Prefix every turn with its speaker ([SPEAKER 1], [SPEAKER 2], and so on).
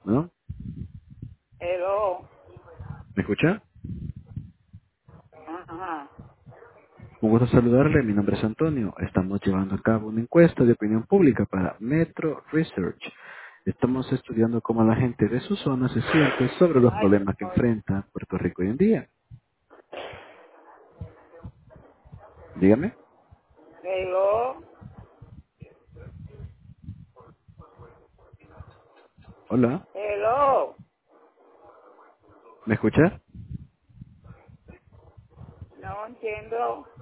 [SPEAKER 1] ¿No?
[SPEAKER 2] Hello.
[SPEAKER 1] ¿Me escucha?
[SPEAKER 2] Ajá.
[SPEAKER 1] Un gusto saludarle, mi nombre es Antonio. Estamos llevando a cabo una encuesta de opinión pública para Metro Research. Estamos estudiando cómo la gente de su zona se siente sobre los
[SPEAKER 2] Ay,
[SPEAKER 1] problemas que enfrenta Puerto Rico hoy en día. Dígame.
[SPEAKER 2] hello.
[SPEAKER 1] Hola.
[SPEAKER 2] Hello.
[SPEAKER 1] ¿Me escucha?
[SPEAKER 2] No entiendo.